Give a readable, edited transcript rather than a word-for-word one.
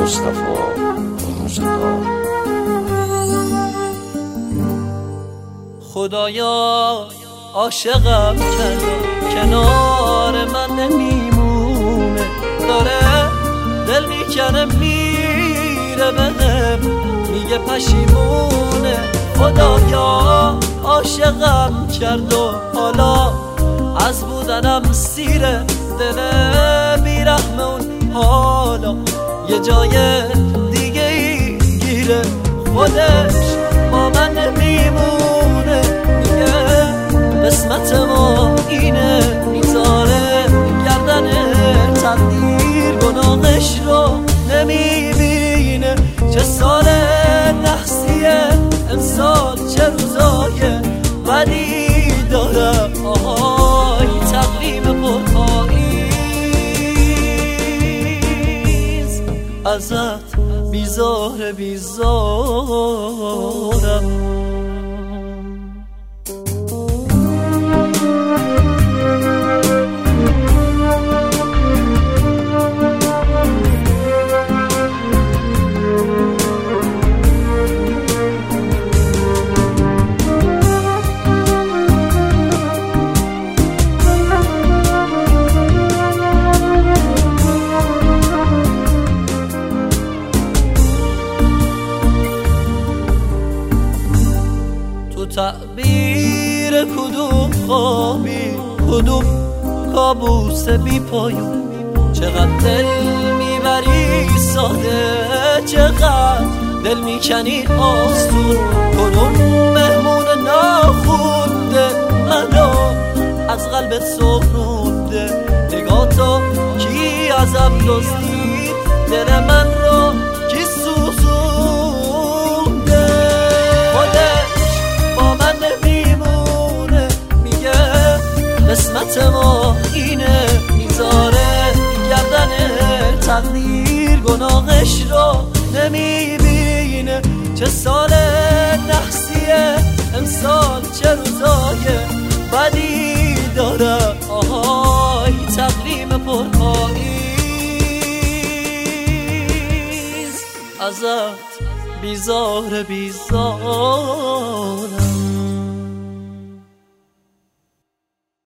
مصطفی موسیقار. خدایا عاشقم کرده کنار من نمیمونه، داره دل میکنه میره بهم میگه پشیمونه. خدایا عاشقم کرد و حالا از بودنم سیره، دل بیرحم اون حالا یه جای دیگه ای گیره. خودش با من نمیمونه، میگه قسمت ما اینه، میذاره گردن تقدیر گناهش رو نمیبینه. چه سال نحسیه امسال، چه روزای بدی داره، آهای تقویم پرپاییز ازت بیزارم. تعبیر کدوم خوابی، کدوم کابوس بی پایون، چقدر دل میبری ساده، چقدر دل میکنی آسون. کدوم مهمون ناخونده منو از قلبت سخنونده، نگاه تو کی ازم دزدید دل من رو کی سوزونده. قسمت ما اینه، میذاره گردن تقدیر گناهش رو نمیبینه. چه سال نحسیه امسال، چه روزای بدی داره، آهای تقویم پرپاییز ازت بیزارم.